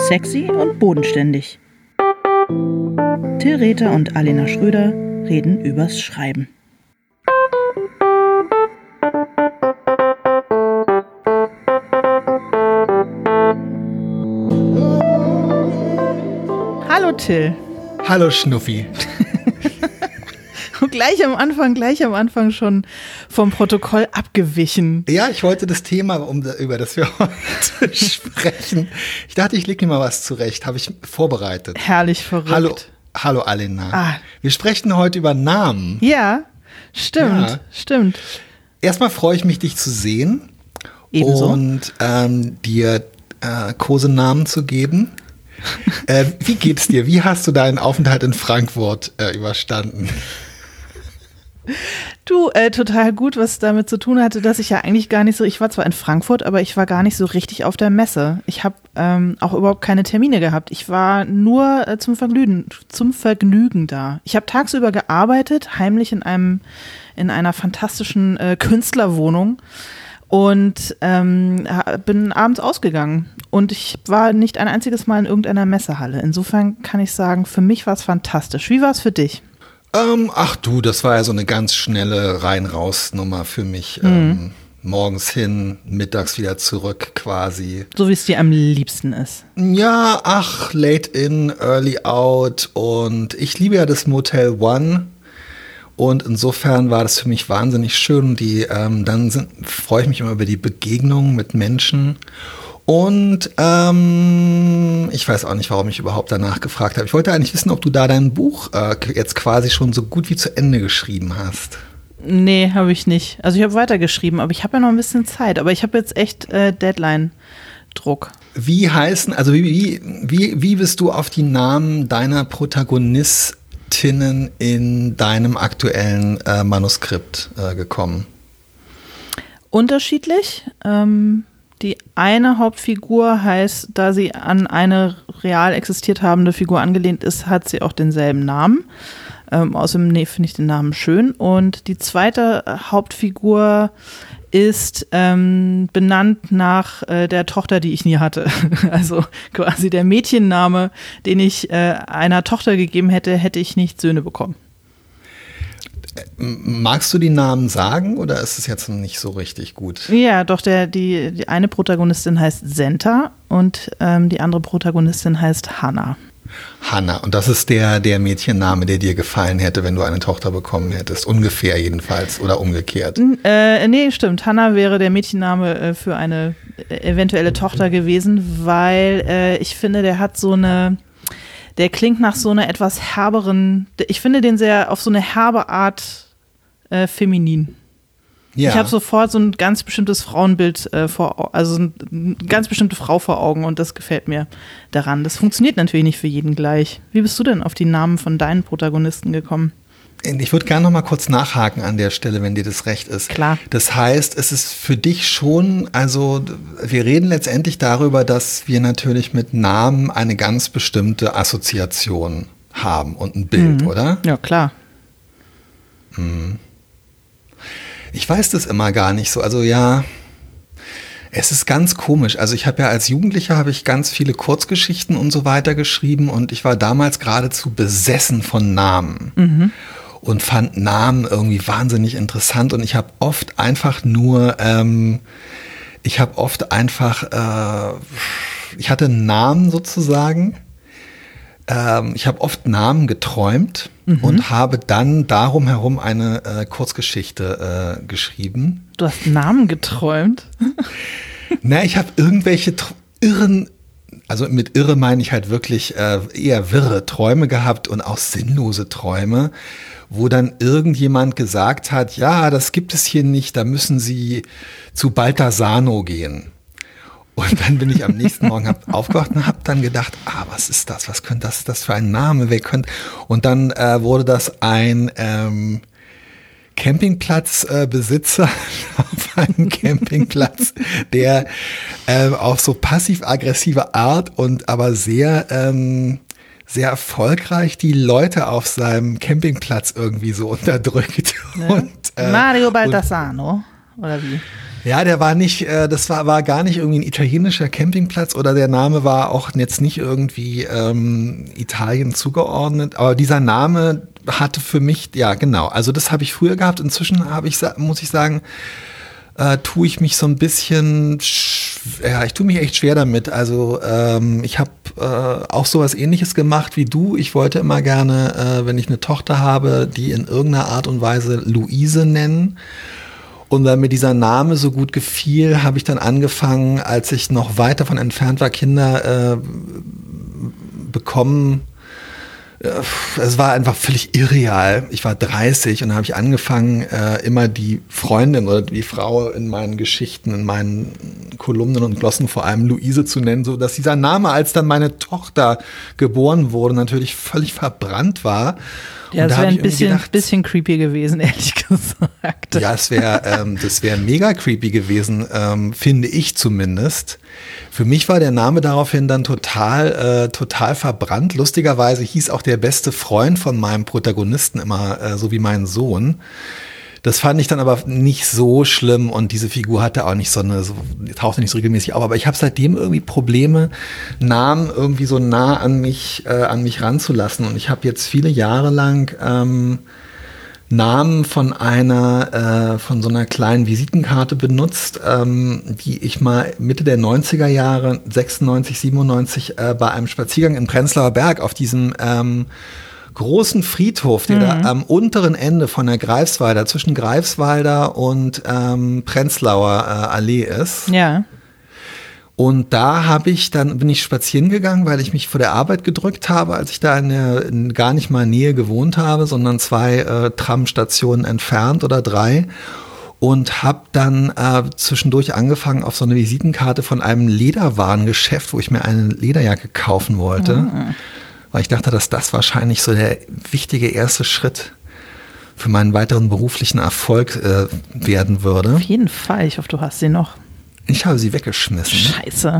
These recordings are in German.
Sexy und bodenständig. Till Rether und Alena Schröder reden übers Schreiben. Hallo Till. Hallo Schnuffi. Gleich am Anfang schon vom Protokoll abgewichen. Ja, ich wollte das Thema, über das wir heute sprechen. Ich dachte, ich lege mir mal was zurecht. Habe ich vorbereitet. Herrlich verrückt. Hallo Alena. Wir sprechen heute über Namen. Ja, stimmt. Erstmal freue ich mich, dich zu sehen. Ebenso. Und dir Kosenamen zu geben. Wie geht's dir? Wie hast du deinen Aufenthalt in Frankfurt überstanden? Du, total gut, was damit zu tun hatte, dass ich ja eigentlich gar nicht so, ich war zwar in Frankfurt, aber ich war gar nicht so richtig auf der Messe. Ich habe auch überhaupt keine Termine gehabt. Ich war nur zum Vergnügen da. Ich habe tagsüber gearbeitet, heimlich in einer fantastischen Künstlerwohnung und bin abends ausgegangen. Und ich war nicht ein einziges Mal in irgendeiner Messehalle. Insofern kann ich sagen, für mich war es fantastisch. Wie war es für dich? Das war ja so eine ganz schnelle Rein-Raus-Nummer für mich. Morgens hin, mittags wieder zurück quasi. So wie es dir am liebsten ist. Ja, late in, early out. Und ich liebe ja das Motel One. Und insofern war das für mich wahnsinnig schön. Freue ich mich immer über die Begegnungen mit Menschen. Und ich weiß auch nicht, warum ich überhaupt danach gefragt habe. Ich wollte eigentlich wissen, ob du da dein Buch jetzt quasi schon so gut wie zu Ende geschrieben hast. Nee, habe ich nicht. Also ich habe weitergeschrieben, aber ich habe ja noch ein bisschen Zeit. Aber ich habe jetzt echt Deadline-Druck. Wie bist du auf die Namen deiner Protagonistinnen in deinem aktuellen Manuskript gekommen? Unterschiedlich. Die eine Hauptfigur heißt, da sie an eine real existiert habende Figur angelehnt ist, hat sie auch denselben Namen. Außerdem finde ich den Namen schön. Und die zweite Hauptfigur ist benannt nach der Tochter, die ich nie hatte. Also quasi der Mädchenname, den ich einer Tochter gegeben hätte, hätte ich nicht Söhne bekommen. Magst du die Namen sagen oder ist es jetzt nicht so richtig gut? Ja, doch, die eine Protagonistin heißt Senta und die andere Protagonistin heißt Hannah. Hannah, und das ist der Mädchenname, der dir gefallen hätte, wenn du eine Tochter bekommen hättest, ungefähr jedenfalls oder umgekehrt? Nee, stimmt. Hannah wäre der Mädchenname für eine eventuelle Tochter gewesen, weil ich finde, der klingt nach so einer etwas herberen, ich finde den sehr auf so eine herbe Art feminin. Ja. Ich habe sofort so ein ganz bestimmtes Frauenbild also eine ganz bestimmte Frau vor Augen und das gefällt mir daran. Das funktioniert natürlich nicht für jeden gleich. Wie bist du denn auf die Namen von deinen Protagonisten gekommen? Ich würde gerne noch mal kurz nachhaken an der Stelle, wenn dir das recht ist. Klar. Das heißt, es ist für dich schon, also wir reden letztendlich darüber, dass wir natürlich mit Namen eine ganz bestimmte Assoziation haben und ein Bild, oder? Ja, klar. Ich weiß das immer gar nicht so. Also ja, es ist ganz komisch. Also ich habe ja als Jugendlicher ganz viele Kurzgeschichten und so weiter geschrieben und ich war damals geradezu besessen von Namen. Und fand Namen irgendwie wahnsinnig interessant und ich habe oft einfach ich hatte Namen sozusagen, ich habe oft Namen geträumt und habe dann darum herum eine Kurzgeschichte geschrieben. Du hast Namen geträumt? Ich habe irgendwelche irren, also mit irre meine ich halt wirklich eher wirre Träume gehabt und auch sinnlose Träume, wo dann irgendjemand gesagt hat, ja, das gibt es hier nicht, da müssen Sie zu Baltasano gehen. Und dann bin ich am nächsten Morgen aufgewacht und habe dann gedacht, was ist das, was könnte das für ein Name, und dann wurde das ein Campingplatzbesitzer auf einem Campingplatz, der auf so passiv-aggressive Art und aber sehr erfolgreich die Leute auf seinem Campingplatz irgendwie so unterdrückt. Ja. Mario Baltasano, oder wie? Ja, der war nicht, das war gar nicht irgendwie ein italienischer Campingplatz oder der Name war auch jetzt nicht irgendwie Italien zugeordnet, aber dieser Name hatte für mich, ja genau, also das habe ich früher gehabt, inzwischen muss ich sagen, tue ich mich so ein bisschen, ich tue mich echt schwer damit. Also ich habe auch sowas Ähnliches gemacht wie du. Ich wollte immer gerne, wenn ich eine Tochter habe, die in irgendeiner Art und Weise Luise nennen. Und weil mir dieser Name so gut gefiel, habe ich dann angefangen, als ich noch weit davon entfernt war, Kinder bekommen. Es war einfach völlig irreal. Ich war 30 und dann habe ich angefangen, immer die Freundin oder die Frau in meinen Geschichten, in meinen Kolumnen und Glossen vor allem Luise zu nennen, so dass dieser Name, als dann meine Tochter geboren wurde, natürlich völlig verbrannt war. Ja, das wäre ein bisschen creepy gewesen, ehrlich gesagt. Ja, das wäre mega creepy gewesen, finde ich zumindest. Für mich war der Name daraufhin dann total verbrannt. Lustigerweise hieß auch der beste Freund von meinem Protagonisten immer so wie mein Sohn. Das fand ich dann aber nicht so schlimm und diese Figur hatte auch nicht tauchte nicht so regelmäßig auf. Aber ich habe seitdem irgendwie Probleme, Namen irgendwie so nah an mich ranzulassen. Und ich habe jetzt viele Jahre lang Namen von so einer kleinen Visitenkarte benutzt, die ich mal Mitte der 90er Jahre, 96, 97, bei einem Spaziergang in Prenzlauer Berg auf diesem großen Friedhof, der da am unteren Ende von der Greifswalder, zwischen Greifswalder und Prenzlauer Allee ist. Ja. Und da bin ich spazieren gegangen, weil ich mich vor der Arbeit gedrückt habe, als ich da in gar nicht mal Nähe gewohnt habe, sondern 2 Tramstationen entfernt oder 3. Und habe dann zwischendurch angefangen, auf so eine Visitenkarte von einem Lederwarengeschäft, wo ich mir eine Lederjacke kaufen wollte, weil ich dachte, dass das wahrscheinlich so der wichtige erste Schritt für meinen weiteren beruflichen Erfolg werden würde. Auf jeden Fall. Ich hoffe, du hast sie noch. Ich habe sie weggeschmissen. Scheiße.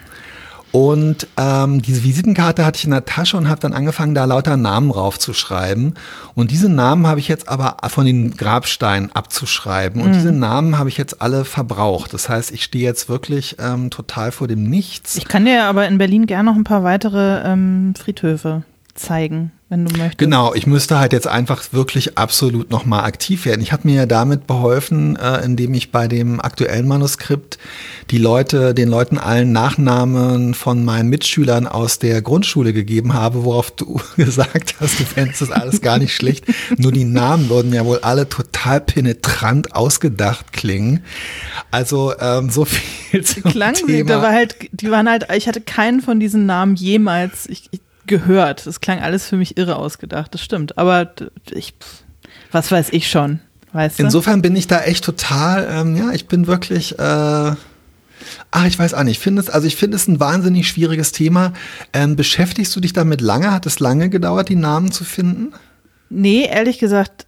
Und diese Visitenkarte hatte ich in der Tasche und habe dann angefangen, da lauter Namen raufzuschreiben. Und diese Namen habe ich jetzt aber von den Grabsteinen abzuschreiben. Und diese Namen habe ich jetzt alle verbraucht. Das heißt, ich stehe jetzt wirklich total vor dem Nichts. Ich kann dir aber in Berlin gerne noch ein paar weitere Friedhöfe zeigen, wenn du möchtest. Genau, ich müsste halt jetzt einfach wirklich absolut nochmal aktiv werden. Ich habe mir ja damit beholfen, indem ich bei dem aktuellen Manuskript den Leuten allen Nachnamen von meinen Mitschülern aus der Grundschule gegeben habe, worauf du gesagt hast, du fändest das alles gar nicht schlecht. Nur die Namen würden ja wohl alle total penetrant ausgedacht klingen. Also so viel zum Thema. Ich hatte keinen von diesen Namen jemals gehört. Das klang alles für mich irre ausgedacht, das stimmt. Aber was weiß ich schon, weißt du? Insofern bin ich da echt total, ich bin wirklich, ich weiß auch nicht, ich finde es ein wahnsinnig schwieriges Thema. Beschäftigst du dich damit lange? Hat es lange gedauert, die Namen zu finden? Nee, ehrlich gesagt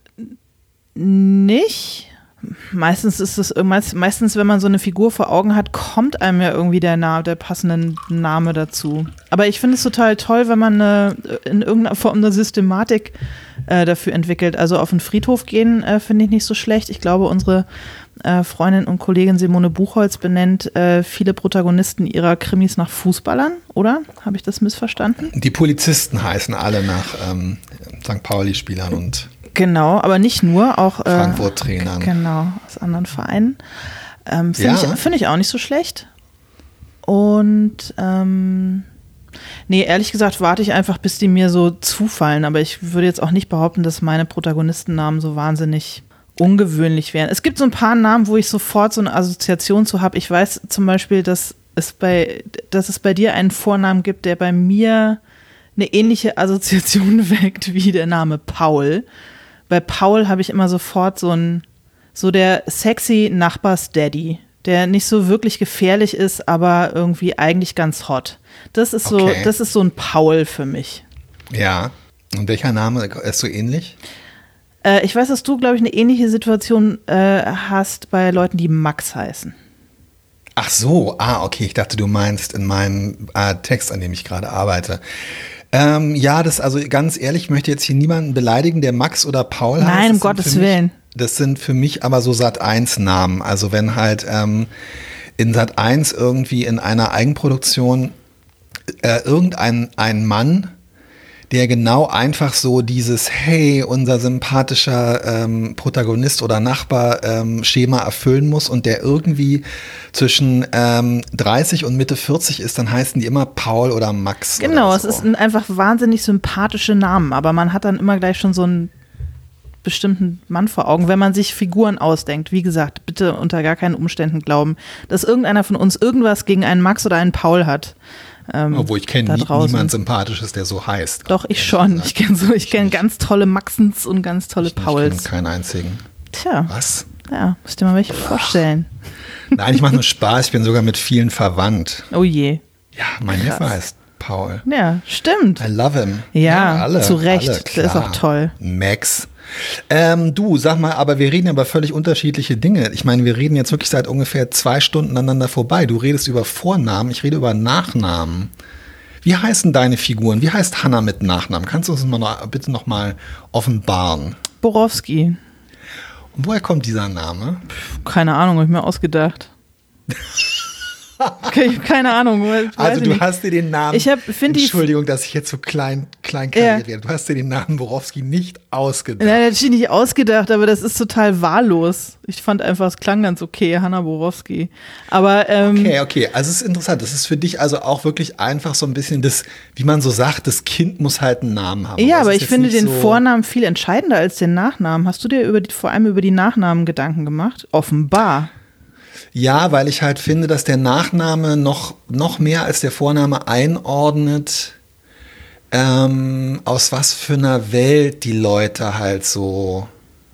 nicht. Meistens, wenn man so eine Figur vor Augen hat, kommt einem ja irgendwie der passende Name dazu. Aber ich finde es total toll, wenn man in irgendeiner Form eine Systematik dafür entwickelt. Also auf den Friedhof gehen finde ich nicht so schlecht. Ich glaube, unsere Freundin und Kollegin Simone Buchholz benennt viele Protagonisten ihrer Krimis nach Fußballern, oder? Habe ich das missverstanden? Die Polizisten heißen alle nach St. Pauli-Spielern und genau, aber nicht nur, auch Frankfurt-Trainern. Genau, aus anderen Vereinen. Finde ich auch nicht so schlecht. Und nee, ehrlich gesagt warte ich einfach, bis die mir so zufallen. Aber ich würde jetzt auch nicht behaupten, dass meine Protagonistennamen so wahnsinnig ungewöhnlich wären. Es gibt so ein paar Namen, wo ich sofort so eine Assoziation zu habe. Ich weiß zum Beispiel, dass es bei dir einen Vornamen gibt, der bei mir eine ähnliche Assoziation weckt wie der Name Paul. Bei Paul habe ich immer sofort so der sexy Nachbars-Daddy, der nicht so wirklich gefährlich ist, aber irgendwie eigentlich ganz hot. Das ist so ein Paul für mich. Ja. Und welcher Name ist so ähnlich? Ich weiß, dass du, glaube ich, eine ähnliche Situation hast bei Leuten, die Max heißen. Ach so, okay. Ich dachte, du meinst in meinem Text, an dem ich gerade arbeite. Also ganz ehrlich, ich möchte jetzt hier niemanden beleidigen, der Max oder Paul heißt. Nein, um Gottes Willen. Das sind für mich aber so Sat.1-Namen. Also wenn halt in Sat.1 irgendwie in einer Eigenproduktion ein Mann, der genau einfach so dieses, hey, unser sympathischer Protagonist oder Nachbar Schema erfüllen muss und der irgendwie zwischen 30 und Mitte 40 ist, dann heißen die immer Paul oder Max. Genau, oder es so. ist einfach wahnsinnig sympathische Namen, aber man hat dann immer gleich schon so einen bestimmten Mann vor Augen, wenn man sich Figuren ausdenkt. Wie gesagt, bitte unter gar keinen Umständen glauben, dass irgendeiner von uns irgendwas gegen einen Max oder einen Paul hat. Obwohl ich kenne niemand Sympathisches, der so heißt. Doch, ich schon. Ich kenne ganz tolle Maxens und ganz tolle Pauls. Ich kenne keinen einzigen. Tja. Was? Ja, musst dir mal welche vorstellen. Nein, ich mache nur Spaß. Ich bin sogar mit vielen verwandt. Oh je. Ja, mein Neffe heißt Paul. Ja, stimmt. I love him. Ja, alle, zu Recht. Alle, der ist auch toll. Max. Du, sag mal, aber wir reden über völlig unterschiedliche Dinge. Ich meine, wir reden jetzt wirklich seit ungefähr 2 Stunden aneinander vorbei. Du redest über Vornamen, ich rede über Nachnamen. Wie heißen deine Figuren? Wie heißt Hannah mit Nachnamen? Kannst du uns bitte noch mal offenbaren? Borowski. Und woher kommt dieser Name? Keine Ahnung, habe ich mir ausgedacht. Okay, keine Ahnung. Also du hast dir den Namen, Entschuldigung, dass ich jetzt so klein kariere. Du hast dir den Namen Borowski nicht ausgedacht. Nein, das ist nicht ausgedacht, aber das ist total wahllos. Ich fand einfach, es klang ganz okay, Hannah Borowski. Aber Okay, also es ist interessant. Das ist für dich also auch wirklich einfach so ein bisschen das, wie man so sagt, das Kind muss halt einen Namen haben. Ja, aber ich finde den Vornamen viel entscheidender als den Nachnamen. Hast du dir vor allem über die Nachnamen Gedanken gemacht? Offenbar. Ja, weil ich halt finde, dass der Nachname noch mehr als der Vorname einordnet, aus was für einer Welt die Leute halt so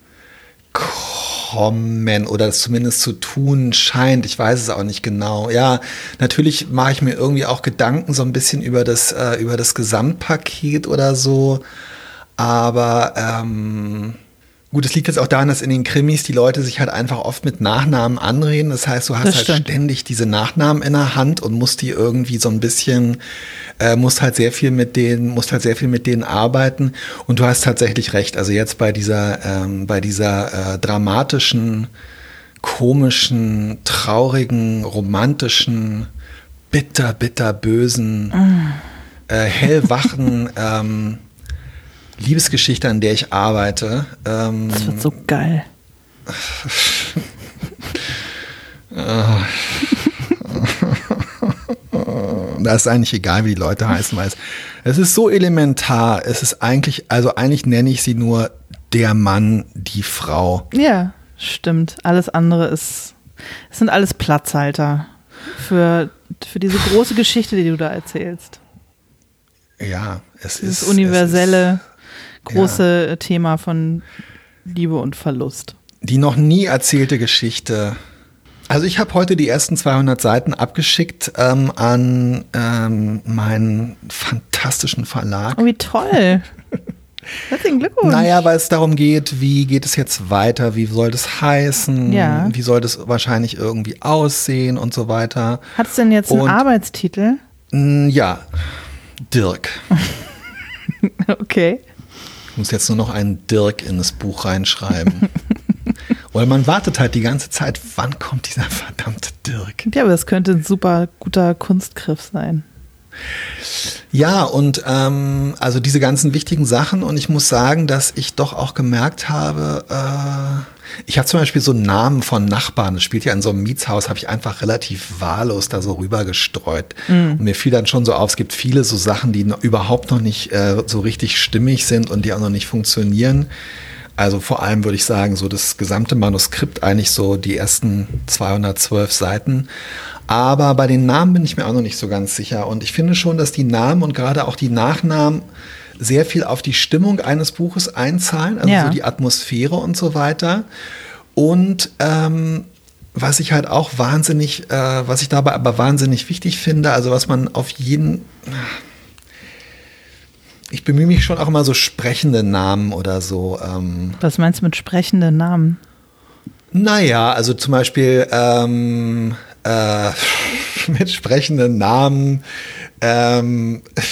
kommen oder es zumindest zu tun scheint. Ich weiß es auch nicht genau. Ja, natürlich mache ich mir irgendwie auch Gedanken so ein bisschen über das Gesamtpaket oder so, aber gut, es liegt jetzt auch daran, dass in den Krimis die Leute sich halt einfach oft mit Nachnamen anreden. Das heißt, du hast halt ständig diese Nachnamen in der Hand und musst die irgendwie so ein bisschen, musst halt sehr viel mit denen arbeiten. Und du hast tatsächlich recht. Also jetzt bei dieser dramatischen, komischen, traurigen, romantischen, bitter bösen, hellwachen, Liebesgeschichte, an der ich arbeite. Das wird so geil. Da ist eigentlich egal, wie die Leute heißen, weil es ist so elementar. Es ist eigentlich nenne ich sie nur der Mann, die Frau. Ja, stimmt. Alles andere es sind alles Platzhalter für diese große Geschichte, die du da erzählst. Ja, dieses universelle große Thema von Liebe und Verlust. Die noch nie erzählte Geschichte. Also ich habe heute die ersten 200 Seiten abgeschickt an meinen fantastischen Verlag. Oh, wie toll. Herzlichen Glückwunsch. Naja, weil es darum geht, wie geht es jetzt weiter, wie soll das heißen, wie soll das wahrscheinlich irgendwie aussehen und so weiter. Hat es denn jetzt einen Arbeitstitel? Ja, Dirk. Okay. Ich muss jetzt nur noch einen Dirk in das Buch reinschreiben. Weil man wartet halt die ganze Zeit, wann kommt dieser verdammte Dirk? Ja, aber das könnte ein super guter Kunstgriff sein. Ja, und also diese ganzen wichtigen Sachen, und ich muss sagen, dass ich doch auch gemerkt habe, ich habe zum Beispiel so Namen von Nachbarn, das spielt ja in so einem Mietshaus, habe ich einfach relativ wahllos da so rüber gestreut. Und mir fiel dann schon so auf, es gibt viele so Sachen, die überhaupt noch nicht so richtig stimmig sind und die auch noch nicht funktionieren. Also vor allem würde ich sagen, so das gesamte Manuskript, eigentlich so die ersten 212 Seiten. Aber bei den Namen bin ich mir auch noch nicht so ganz sicher. Und ich finde schon, dass die Namen und gerade auch die Nachnamen sehr viel auf die Stimmung eines Buches einzahlen, also so die Atmosphäre und so weiter. Und was ich halt auch was ich dabei aber wahnsinnig wichtig finde, also was man auf jeden... Ich bemühe mich schon auch immer so sprechende Namen oder so. Was meinst du mit sprechenden Namen? Naja, also zum Beispiel mit sprechenden Namen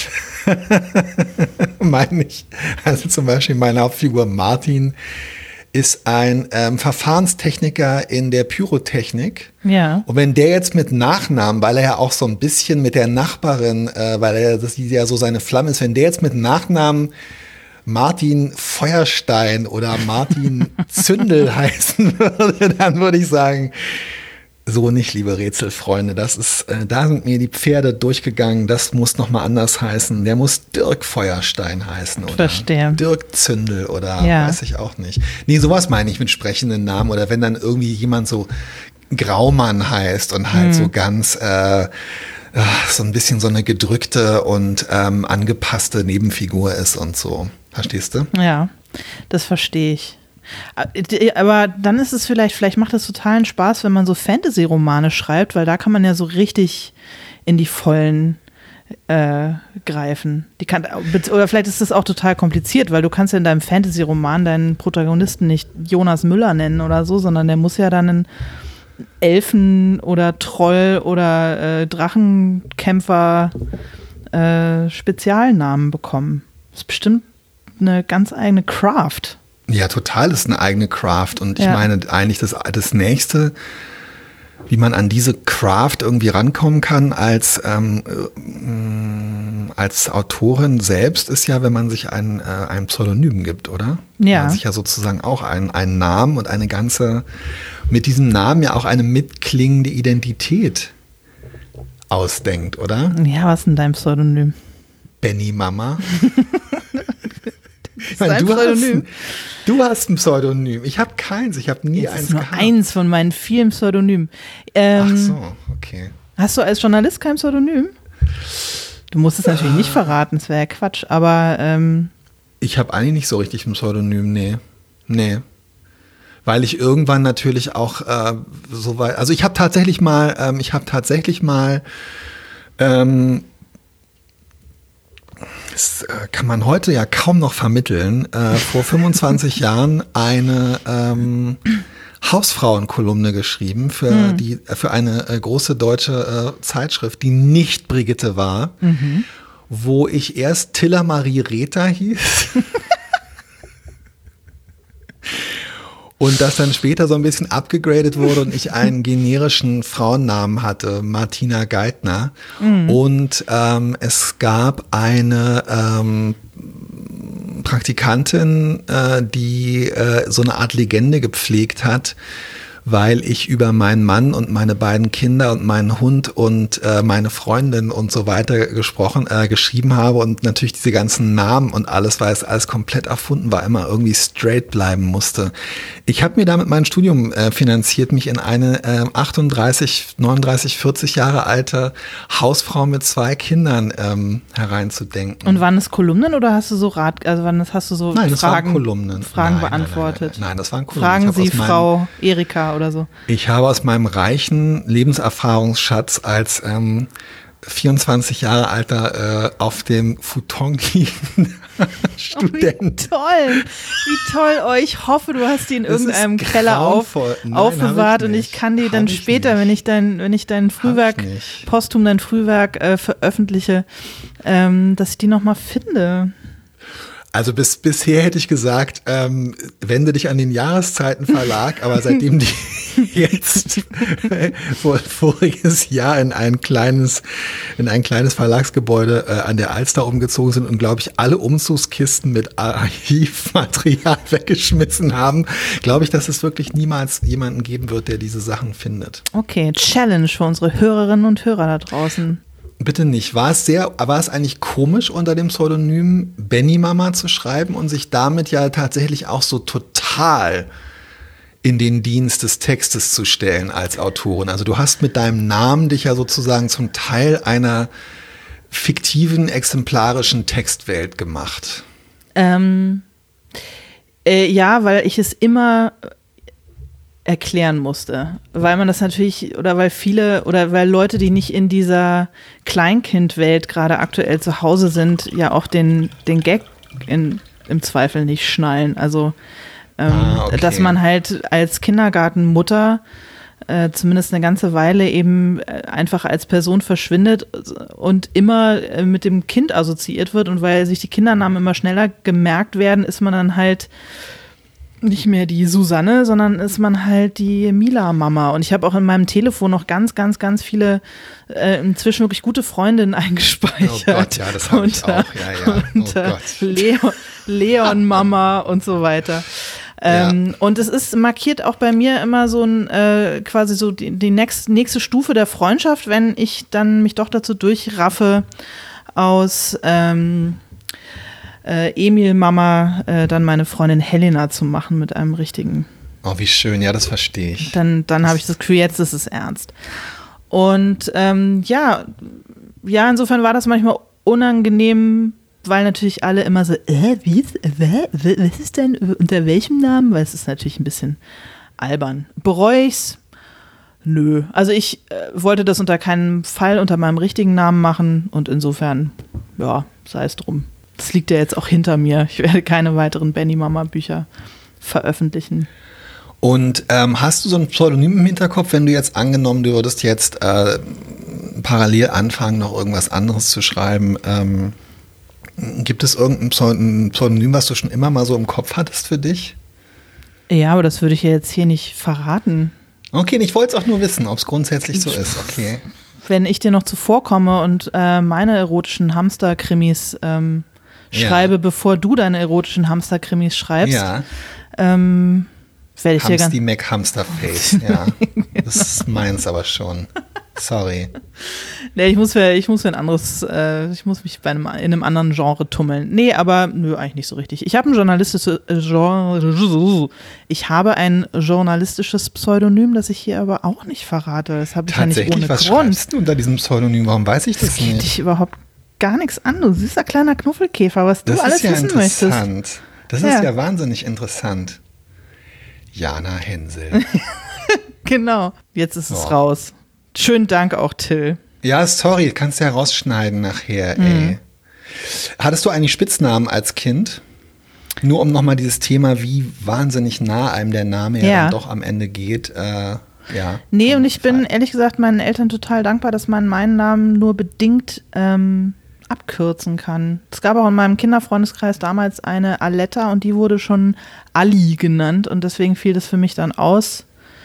meine ich, also zum Beispiel meine Hauptfigur Martin ist ein Verfahrenstechniker in der Pyrotechnik. Ja. Und wenn der jetzt mit Nachnamen, weil er ja auch so ein bisschen mit der Nachbarin, das ja so seine Flamme ist, wenn der jetzt mit Nachnamen Martin Feuerstein oder Martin Zündel heißen würde, dann würde ich sagen, so nicht, liebe Rätselfreunde, da sind mir die Pferde durchgegangen, das muss nochmal anders heißen. Der muss Dirk Feuerstein heißen oder Verstehe. Dirk Zündel oder weiß ich auch nicht. Nee, sowas meine ich mit sprechenden Namen oder wenn dann irgendwie jemand so Graumann heißt und halt so ganz so ein bisschen so eine gedrückte und angepasste Nebenfigur ist und so. Verstehst du? Ja, das verstehe ich. Aber dann ist es vielleicht macht es totalen Spaß, wenn man so Fantasy-Romane schreibt, weil da kann man ja so richtig in die Vollen greifen. Oder vielleicht ist das auch total kompliziert, weil du kannst ja in deinem Fantasy-Roman deinen Protagonisten nicht Jonas Müller nennen oder so, sondern der muss ja dann einen Elfen oder Troll oder Drachenkämpfer Spezialnamen bekommen. Das ist bestimmt eine ganz eigene Craft. Ja, total ist eine eigene Craft. Und ich meine eigentlich das Nächste, wie man an diese Craft irgendwie rankommen kann als Autorin selbst, ist ja, wenn man sich ein Pseudonym gibt, oder? Ja. Man sich ja sozusagen auch einen Namen und eine ganze, mit diesem Namen ja auch eine mitklingende Identität ausdenkt, oder? Ja, was ist denn dein Pseudonym? Benny Mama. Sein Pseudonym? Du hast ein Pseudonym. Ich habe keins. Ich habe nie eins gehabt. Nur eins von meinen vielen Pseudonymen. Ach so, okay. Hast du als Journalist kein Pseudonym? Du musst es natürlich nicht verraten, das wäre ja Quatsch, aber ich habe eigentlich nicht so richtig ein Pseudonym, nee. Weil ich irgendwann natürlich auch so weit, also ich habe tatsächlich mal das kann man heute ja kaum noch vermitteln, vor 25 Jahren eine Hausfrauenkolumne geschrieben für eine große deutsche Zeitschrift, die nicht Brigitte war, wo ich erst Tilla Marie Rether hieß. Und das dann später so ein bisschen abgegradet wurde und ich einen generischen Frauennamen hatte, Martina Geithner. Und es gab eine Praktikantin, die so eine Art Legende gepflegt hat, weil ich über meinen Mann und meine beiden Kinder und meinen Hund und meine Freundin und so weiter geschrieben habe und natürlich diese ganzen Namen und alles, weil es alles komplett erfunden war, immer irgendwie straight bleiben musste. Ich habe mir damit mein Studium finanziert, mich in eine 38, 39, 40 Jahre alte Hausfrau mit 2 Kindern hereinzudenken. Und waren es Kolumnen oder hast du so hast du so Nein, das Fragen, waren Kolumnen. Fragen beantwortet? Nein, das waren Kolumnen. Fragen Sie Frau Erika oder so. Ich habe aus meinem reichen Lebenserfahrungsschatz als 24 Jahre alter auf dem Futon liegender Student. Wie toll. Oh, ich hoffe, du hast die in irgendeinem Keller aufbewahrt und ich kann die dann später, wenn ich dein Frühwerk, posthum dein Frühwerk veröffentliche, dass ich die nochmal finde. Also bisher hätte ich gesagt, wende dich an den Jahreszeitenverlag, aber seitdem die jetzt voriges Jahr in ein kleines Verlagsgebäude an der Alster umgezogen sind und, glaube ich, alle Umzugskisten mit Archivmaterial weggeschmissen haben, glaube ich, dass es wirklich niemals jemanden geben wird, der diese Sachen findet. Okay, Challenge für unsere Hörerinnen und Hörer da draußen. Bitte nicht. War es eigentlich komisch, unter dem Pseudonym Benny Mama zu schreiben und sich damit ja tatsächlich auch so total in den Dienst des Textes zu stellen als Autorin? Also du hast mit deinem Namen dich ja sozusagen zum Teil einer fiktiven, exemplarischen Textwelt gemacht. Ja, weil ich es immer erklären musste, weil man das natürlich weil Leute, die nicht in dieser Kleinkindwelt gerade aktuell zu Hause sind, ja auch den Gag im Zweifel nicht schnallen. Also okay. Dass man halt als Kindergartenmutter zumindest eine ganze Weile eben einfach als Person verschwindet und immer mit dem Kind assoziiert wird und weil sich die Kindernamen immer schneller gemerkt werden, ist man dann halt nicht mehr die Susanne, sondern ist man halt die Mila-Mama. Und ich habe auch in meinem Telefon noch ganz, ganz, ganz viele inzwischen wirklich gute Freundinnen eingespeichert. Oh Gott, ja, das habe ich auch. Ja. Gott. Leon-Mama und so weiter. Und es ist markiert auch bei mir immer so ein quasi so die nächste Stufe der Freundschaft, wenn ich dann mich doch dazu durchraffe, aus Emil Mama dann meine Freundin Helena zu machen mit einem richtigen. Oh, wie schön, ja, das verstehe ich. Dann habe ich das Gefühl, jetzt ist es ernst. Und insofern war das manchmal unangenehm, weil natürlich alle immer so, was ist denn, unter welchem Namen? Weil es ist natürlich ein bisschen albern. Bereue ich's? Nö. Also ich wollte das unter keinen Fall unter meinem richtigen Namen machen und insofern, ja, sei es drum. Das liegt ja jetzt auch hinter mir. Ich werde keine weiteren Benny-Mama-Bücher veröffentlichen. Und hast du so ein Pseudonym im Hinterkopf, wenn du jetzt angenommen, du würdest jetzt parallel anfangen, noch irgendwas anderes zu schreiben? Gibt es irgendein Pseudonym, was du schon immer mal so im Kopf hattest für dich? Ja, aber das würde ich ja jetzt hier nicht verraten. Okay, ich wollte es auch nur wissen, ob es grundsätzlich so ist. Okay. Wenn ich dir noch zuvorkomme und meine erotischen Hamster-Krimis schreibe, bevor du deine erotischen Hamster-Krimis schreibst, werde ich dir ganz... Hamsti Mac Hamsterface, ja. Das ist meins aber schon. Sorry. Nee, ich muss mich in einem anderen Genre tummeln. Nee, aber nö, eigentlich nicht so richtig. Ich habe ein journalistisches Pseudonym, das ich hier aber auch nicht verrate. Das habe ich ja nicht ohne Grund. Was schreibst du unter diesem Pseudonym? Warum weiß ich das nicht? Geht dich überhaupt gar nichts an. Du süßer kleiner Knuffelkäfer, was du alles wissen möchtest. Das ist ja wahnsinnig interessant. Jana Hensel. Genau. Jetzt ist es raus. Schönen Dank auch, Till. Ja, sorry, kannst du ja rausschneiden nachher, ey. Hattest du eigentlich Spitznamen als Kind? Nur um nochmal dieses Thema, wie wahnsinnig nah einem der Name ja dann doch am Ende geht. Nee, und ich bin ehrlich gesagt meinen Eltern total dankbar, dass man meinen Namen nur bedingt abkürzen kann. Es gab auch in meinem Kinderfreundeskreis damals eine Aletta und die wurde schon Ali genannt und deswegen fiel das für mich dann aus.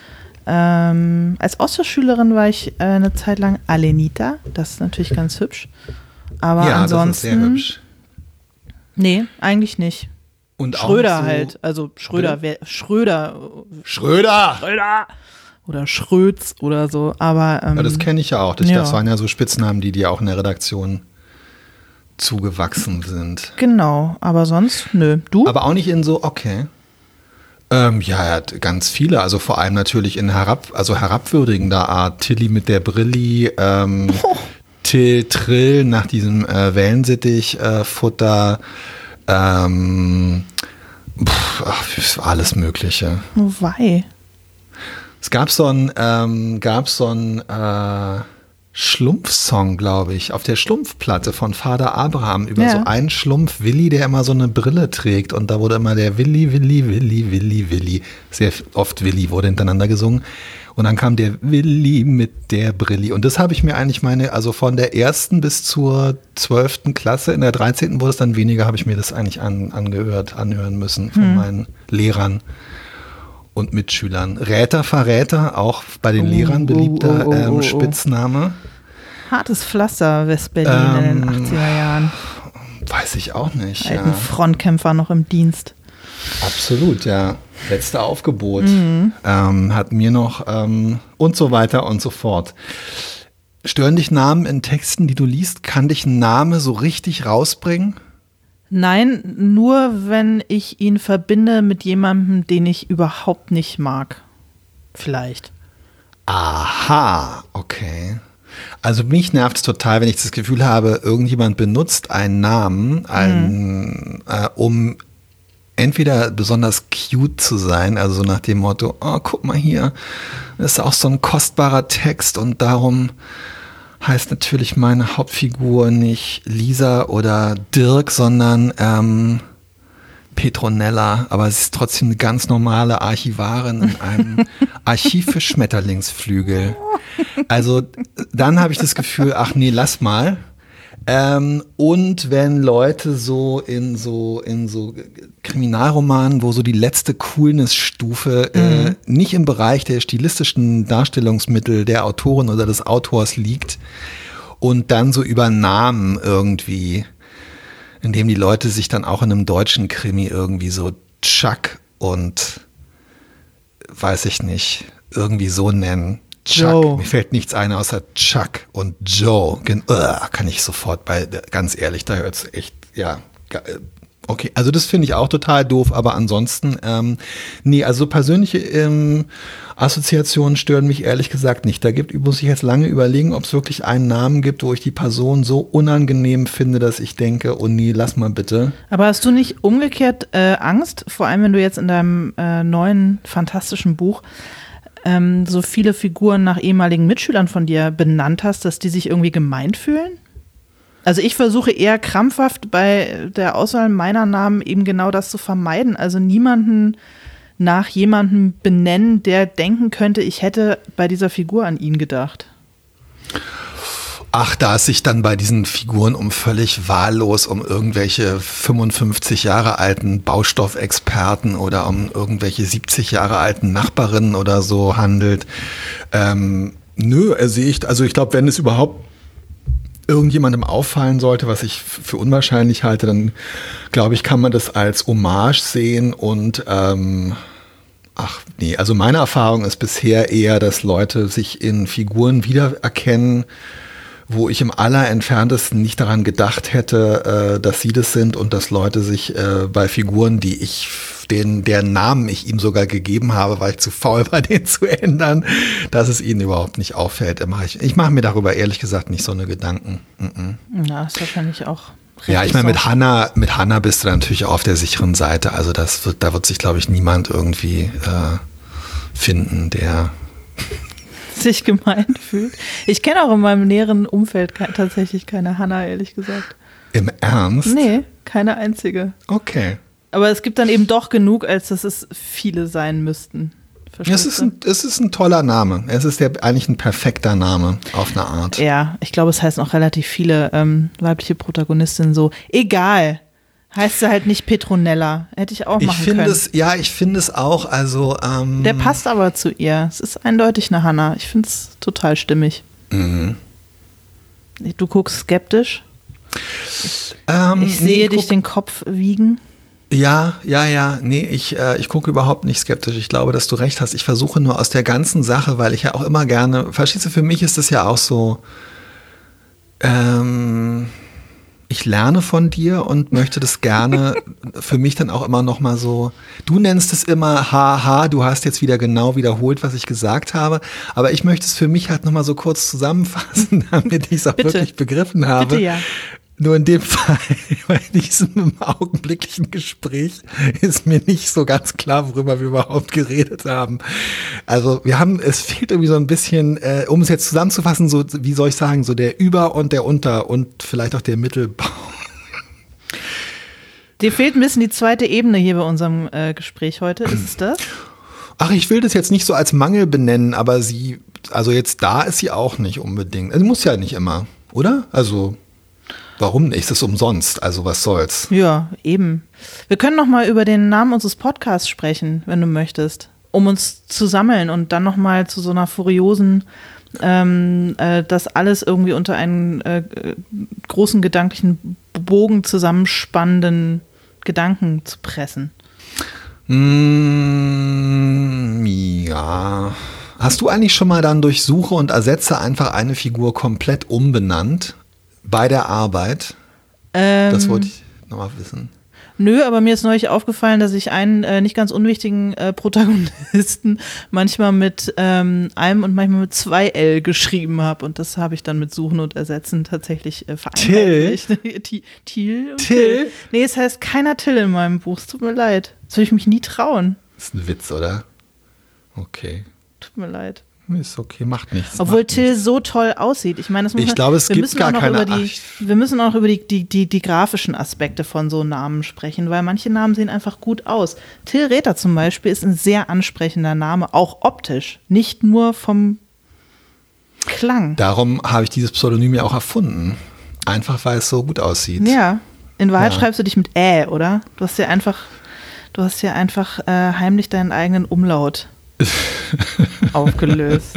Als Austauschschülerin war ich eine Zeit lang Alenita, das ist natürlich ganz hübsch. Aber ansonsten. Das ist sehr hübsch. Nee, eigentlich nicht. Und Schröder auch so halt, also Schröder. Oder Schröz oder so, aber. Ja, das kenne ich ja auch. Das waren ja so Spitznamen, die dir auch in der Redaktion zugewachsen sind. Genau, aber sonst, nö. Du? Aber auch nicht in so, okay. Er hat ganz viele, also vor allem natürlich in herabwürdigender Art. Tilly mit der Brilli, Till Trill nach diesem Wellensittich-Futter, alles Mögliche. Oh wei. Es gab so einen Schlumpfsong, glaube ich, auf der Schlumpfplatte von Vater Abraham über so einen Schlumpf Willi, der immer so eine Brille trägt und da wurde immer der Willi, sehr oft Willi wurde hintereinander gesungen und dann kam der Willi mit der Brilli und das habe ich mir eigentlich also von der 1. bis zur 12. Klasse, in der 13. wurde es dann weniger, habe ich mir das eigentlich anhören müssen von meinen Lehrern und Mitschülern. Räter, Verräter, auch bei den Lehrern beliebter Spitzname. Hartes Pflaster, West-Berlin in den 80er Jahren. Weiß ich auch nicht. Alten Frontkämpfer noch im Dienst. Absolut, ja. Letzte Aufgebot. Hat mir noch und so weiter und so fort. Stören dich Namen in Texten, die du liest? Kann dich ein Name so richtig rausbringen? Nein, nur wenn ich ihn verbinde mit jemandem, den ich überhaupt nicht mag. Vielleicht. Aha, okay. Also mich nervt es total, wenn ich das Gefühl habe, irgendjemand benutzt einen Namen, um entweder besonders cute zu sein, also so nach dem Motto, oh, guck mal hier, das ist auch so ein kostbarer Text und darum heißt natürlich meine Hauptfigur nicht Lisa oder Dirk, sondern Petronella, aber es ist trotzdem eine ganz normale Archivarin in einem Archiv für Schmetterlingsflügel. Also dann habe ich das Gefühl, ach nee, lass mal. Und wenn Leute so in so Kriminalromanen, wo so die letzte Coolness-Stufe nicht im Bereich der stilistischen Darstellungsmittel der Autorin oder des Autors liegt und dann so über Namen irgendwie, indem die Leute sich dann auch in einem deutschen Krimi irgendwie so Chuck und weiß ich nicht, irgendwie so nennen. Chuck, Joe. mir fällt nichts ein außer Chuck und Joe. Kann ich sofort ganz ehrlich, da hört es echt, ja, okay. Also das finde ich auch total doof, aber ansonsten, nee, also persönliche Assoziationen stören mich ehrlich gesagt nicht. Muss ich jetzt lange überlegen, ob es wirklich einen Namen gibt, wo ich die Person so unangenehm finde, dass ich denke, oh nee, lass mal bitte. Aber hast du nicht umgekehrt Angst, vor allem wenn du jetzt in deinem neuen fantastischen Buch so viele Figuren nach ehemaligen Mitschülern von dir benannt hast, dass die sich irgendwie gemeint fühlen? Also ich versuche eher krampfhaft bei der Auswahl meiner Namen eben genau das zu vermeiden. Also niemanden nach jemandem benennen, der denken könnte, ich hätte bei dieser Figur an ihn gedacht. Ach, da es sich dann bei diesen Figuren völlig wahllos um irgendwelche 55 Jahre alten Baustoffexperten oder um irgendwelche 70 Jahre alten Nachbarinnen oder so handelt. Sehe ich, also ich glaube, wenn es überhaupt irgendjemandem auffallen sollte, was ich für unwahrscheinlich halte, dann glaube ich, kann man das als Hommage sehen und also meine Erfahrung ist bisher eher, dass Leute sich in Figuren wiedererkennen, wo ich im allerentferntesten nicht daran gedacht hätte, dass sie das sind und dass Leute sich bei Figuren, deren Namen ich ihm sogar gegeben habe, weil ich zu faul war, den zu ändern, dass es ihnen überhaupt nicht auffällt. Ich mache mir darüber ehrlich gesagt nicht so eine Gedanken. Ja, ist wahrscheinlich auch richtig. Ja, ich meine, mit Hannah bist du natürlich auch auf der sicheren Seite. Also da wird sich, glaube ich, niemand irgendwie finden, der sich gemeint fühlt. Ich kenne auch in meinem näheren Umfeld tatsächlich keine Hannah, ehrlich gesagt. Im Ernst? Nee, keine einzige. Okay. Aber es gibt dann eben doch genug, als dass es viele sein müssten. Es ist ein toller Name. Es ist eigentlich ein perfekter Name auf eine Art. Ja, ich glaube, es heißen auch relativ viele weibliche Protagonistinnen so. Egal. Heißt sie halt nicht Petronella. Hätte ich auch machen können. Ich finde es auch. Also, der passt aber zu ihr. Es ist eindeutig eine Hannah. Ich finde es total stimmig. Mhm. Du guckst skeptisch. Ich sehe dich den Kopf wiegen. Ja. Nee, ich gucke überhaupt nicht skeptisch. Ich glaube, dass du recht hast. Ich versuche nur aus der ganzen Sache, weil ich ja auch immer gerne, verstehst du, für mich ist das ja auch so, ich lerne von dir und möchte das gerne für mich dann auch immer noch mal so, du nennst es immer haha, du hast jetzt wieder genau wiederholt, was ich gesagt habe, aber ich möchte es für mich halt noch mal so kurz zusammenfassen, damit ich es auch wirklich begriffen habe. Bitte, ja. Nur in dem Fall, bei diesem augenblicklichen Gespräch ist mir nicht so ganz klar, worüber wir überhaupt geredet haben. Also es fehlt irgendwie so ein bisschen, um es jetzt zusammenzufassen, so, wie soll ich sagen, so der Über- und der Unter- und vielleicht auch der Mittelbau. Dir fehlt ein bisschen die zweite Ebene hier bei unserem Gespräch heute, ist es das? Ach, ich will das jetzt nicht so als Mangel benennen, aber also jetzt da ist sie auch nicht unbedingt. Also muss ja nicht immer, oder? Also warum nicht? Ist es umsonst? Also was soll's? Ja, eben. Wir können noch mal über den Namen unseres Podcasts sprechen, wenn du möchtest, um uns zu sammeln und dann noch mal zu so einer furiosen, das alles irgendwie unter einen großen gedanklichen Bogen zusammenspannenden Gedanken zu pressen. Ja. Hast du eigentlich schon mal dann durch Suche und Ersetze einfach eine Figur komplett umbenannt? Bei der Arbeit? Das wollte ich nochmal wissen. Nö, aber mir ist neulich aufgefallen, dass ich einen nicht ganz unwichtigen Protagonisten manchmal mit einem und manchmal mit 2 L geschrieben habe. Und das habe ich dann mit Suchen und Ersetzen tatsächlich vereinheitlicht. Till? Till? Nee, es heißt keiner Till in meinem Buch. Es tut mir leid. Das würde ich mich nie trauen. Das ist ein Witz, oder? Okay. Tut mir leid. Ist okay, macht nichts. Obwohl Till so toll aussieht. Ich meine, ich glaube, es gibt gar keine. Wir müssen auch über die grafischen Aspekte von so Namen sprechen, weil manche Namen sehen einfach gut aus. Till Räther zum Beispiel ist ein sehr ansprechender Name, auch optisch, nicht nur vom Klang. Darum habe ich dieses Pseudonym ja auch erfunden. Einfach weil es so gut aussieht. Ja, in Wahrheit schreibst du dich mit oder? Du hast ja einfach heimlich deinen eigenen Umlaut aufgelöst.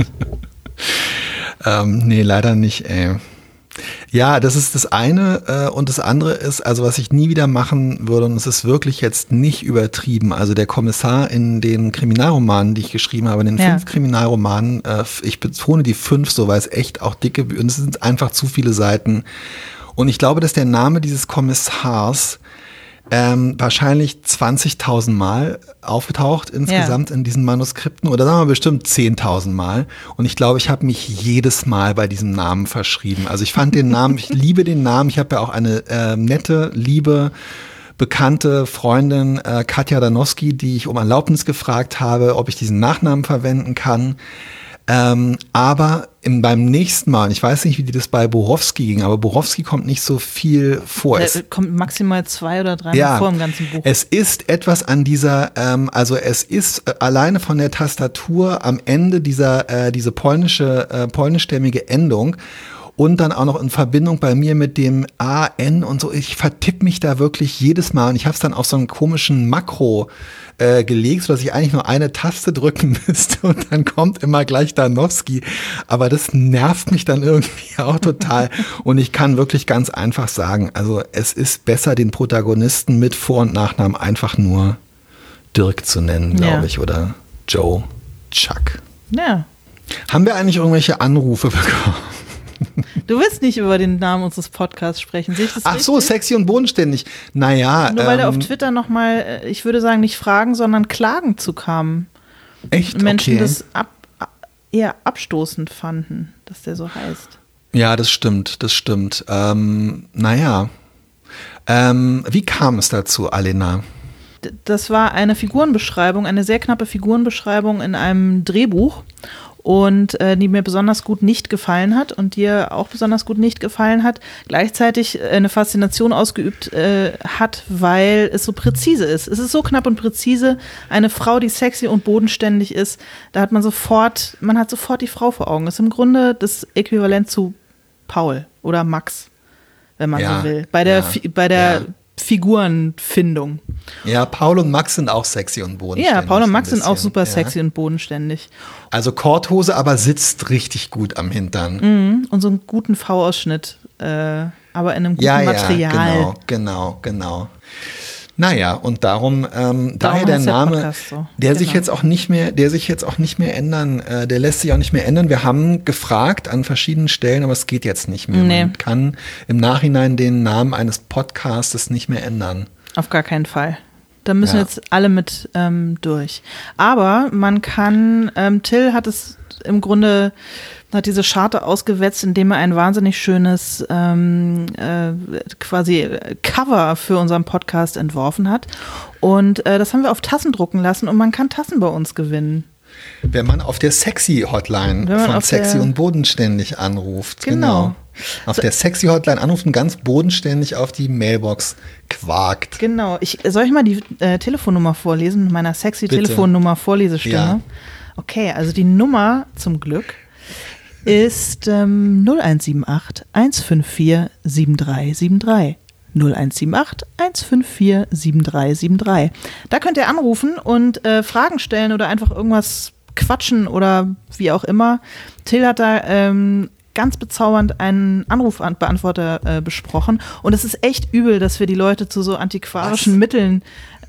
Nee, leider nicht, Ja, das ist das eine und das andere ist, also was ich nie wieder machen würde, und es ist wirklich jetzt nicht übertrieben, also der Kommissar in den Kriminalromanen, die ich geschrieben habe, in den 5 Kriminalromanen, ich betone die 5 so, weil es echt auch dicke, und es sind einfach zu viele Seiten, und ich glaube, dass der Name dieses Kommissars wahrscheinlich 20.000 Mal aufgetaucht insgesamt in diesen Manuskripten, oder sagen wir bestimmt 10.000 Mal. Und ich glaube, ich habe mich jedes Mal bei diesem Namen verschrieben. Also ich fand den Namen, ich liebe den Namen. Ich habe ja auch eine nette, liebe, bekannte Freundin, Katja Danowski, die ich um Erlaubnis gefragt habe, ob ich diesen Nachnamen verwenden kann. Aber beim nächsten Mal, ich weiß nicht, wie das bei Borowski ging, aber Borowski kommt nicht so viel vor. Es kommt maximal 2 oder 3 Mal vor im ganzen Buch. Es ist etwas an dieser, also es ist alleine von der Tastatur am Ende diese polnischstämmige Endung und dann auch noch in Verbindung bei mir mit dem AN und so. Ich vertippe mich da wirklich jedes Mal, und ich habe es dann auf so einen komischen Makro gelegt, sodass ich eigentlich nur eine Taste drücken müsste, und dann kommt immer gleich Danowski. Aber das nervt mich dann irgendwie auch total. Und ich kann wirklich ganz einfach sagen, also es ist besser, den Protagonisten mit Vor- und Nachnamen einfach nur Dirk zu nennen, glaube ich, oder Joe, Chuck. Ja. Haben wir eigentlich irgendwelche Anrufe bekommen? Du willst nicht über den Namen unseres Podcasts sprechen, sehe ich das richtig? Ach so, sexy und bodenständig. Naja. Nur weil da auf Twitter nochmal, ich würde sagen, nicht Fragen, sondern Klagen zu kamen. Echt? Menschen das eher abstoßend fanden, dass der so heißt. Ja, das stimmt. Naja. Wie kam es dazu, Alena? Das war eine Figurenbeschreibung, eine sehr knappe Figurenbeschreibung in einem Drehbuch. Und die mir besonders gut nicht gefallen hat und dir auch besonders gut nicht gefallen hat, gleichzeitig eine Faszination ausgeübt hat, weil es so präzise ist. Es ist so knapp und präzise. Eine Frau, die sexy und bodenständig ist, da hat man sofort die Frau vor Augen. Das ist im Grunde das Äquivalent zu Paul oder Max, wenn man so will. Bei der Figurenfindung. Ja, Paul und Max sind auch sexy und bodenständig. Ja, Paul und Max sind auch super sexy und bodenständig. Also Korthose, aber sitzt richtig gut am Hintern. Und so einen guten V-Ausschnitt, aber in einem guten Material. Genau. Naja, und darum daher der Name, der sich jetzt auch nicht mehr ändern, der lässt sich auch nicht mehr ändern. Wir haben gefragt an verschiedenen Stellen, aber es geht jetzt nicht mehr. Nee. Man kann im Nachhinein den Namen eines Podcastes nicht mehr ändern. Auf gar keinen Fall. Da müssen jetzt alle mit durch. Aber man kann, Till hat es im Grunde, hat diese Scharte ausgewetzt, indem er ein wahnsinnig schönes quasi Cover für unseren Podcast entworfen hat. Und das haben wir auf Tassen drucken lassen und man kann Tassen bei uns gewinnen. Wenn man auf der Sexy-Hotline von Sexy und Bodenständig anruft. Genau. Auf der Sexy-Hotline anruft und ganz bodenständig auf die Mailbox quakt. Genau. Soll ich mal die Telefonnummer vorlesen, mit meiner Sexy-Telefonnummer Vorlesestimme? Ja. Okay, also die Nummer zum Glück ist 0178 154 7373. 0178 154 7373. Da könnt ihr anrufen und Fragen stellen oder einfach irgendwas quatschen oder wie auch immer. Till hat da ganz bezaubernd einen Anrufbeantworter besprochen und es ist echt übel, dass wir die Leute zu so antiquarischen Mitteln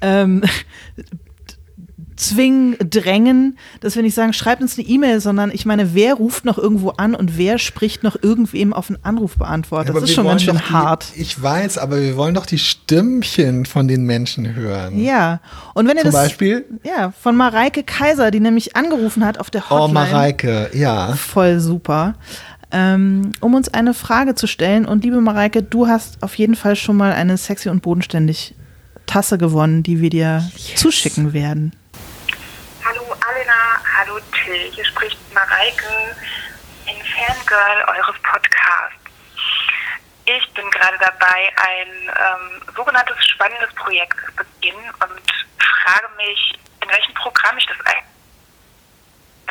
zwingen, drängen, dass wir nicht sagen, schreibt uns eine E-Mail, sondern ich meine, wer ruft noch irgendwo an und wer spricht noch irgendwem auf einen Anrufbeantworter? Das ist schon ganz schön hart. Ich weiß, aber wir wollen doch die Stimmchen von den Menschen hören. Ja, und wenn ihr Zum Beispiel? Ja, von Mareike Kaiser, die nämlich angerufen hat auf der Hotline. Oh, Mareike, ja. Voll super. Um uns eine Frage zu stellen. Und liebe Mareike, du hast auf jeden Fall schon mal eine Sexy und Bodenständig Tasse gewonnen, die wir dir zuschicken werden. Hallo Alena, hallo Till, hier spricht Mareike, ein Fangirl eures Podcasts. Ich bin gerade dabei, ein sogenanntes spannendes Projekt zu beginnen und frage mich, in welchem Programm ich das eigentlich.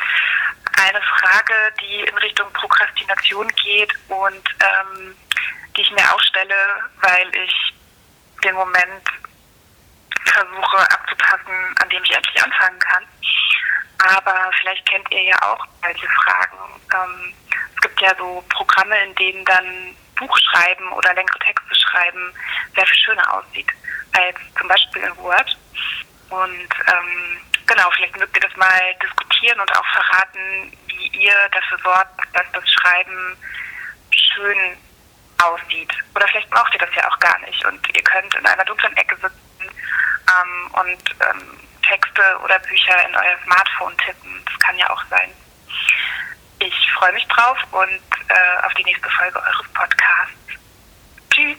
Eine Frage, die in Richtung Prokrastination geht und die ich mir auch stelle, weil ich den Moment versuche abzupassen, an dem ich endlich anfangen kann. Aber vielleicht kennt ihr ja auch solche Fragen. Es gibt ja so Programme, in denen dann Buchschreiben oder längere Texte schreiben sehr viel schöner aussieht als zum Beispiel in Word. Und genau, vielleicht mögt ihr das mal diskutieren und auch verraten, wie ihr dafür sorgt, dass das Schreiben schön aussieht. Oder vielleicht braucht ihr das ja auch gar nicht und ihr könnt in einer dunklen Ecke sitzen und Texte oder Bücher in euer Smartphone tippen. Das kann ja auch sein. Ich freue mich drauf und auf die nächste Folge eures Podcasts. Tschüss.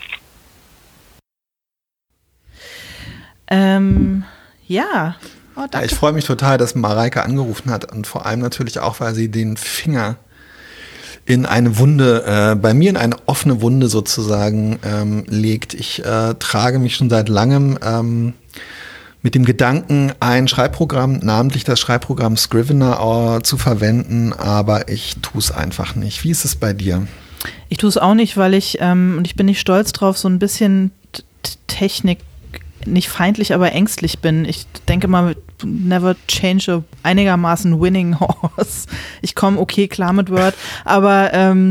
Ja. Oh, ja, ich freue mich total, dass Mareike angerufen hat und vor allem natürlich auch, weil sie den Finger in eine Wunde, bei mir in eine offene Wunde sozusagen legt. Ich trage mich schon seit langem mit dem Gedanken, ein Schreibprogramm, namentlich das Schreibprogramm Scrivener zu verwenden, aber ich tue es einfach nicht. Wie ist es bei dir? Ich tue es auch nicht, weil und ich bin nicht stolz drauf, so ein bisschen Technik, nicht feindlich, aber ängstlich bin. Ich denke mal, never change a einigermaßen winning horse. Ich komme okay klar mit Word, aber